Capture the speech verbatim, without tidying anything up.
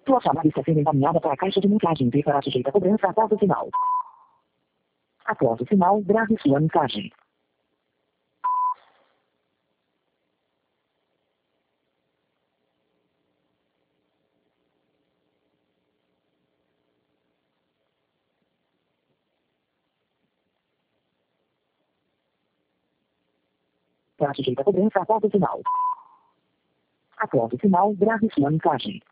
Sua chamada está sendo encaminhada para a caixa de mensagem e será sujeita a cobrança após o sinal. Após o sinal, grave sua mensagem. Será sujeita a cobrança após o sinal. Após o sinal, grave sua mensagem.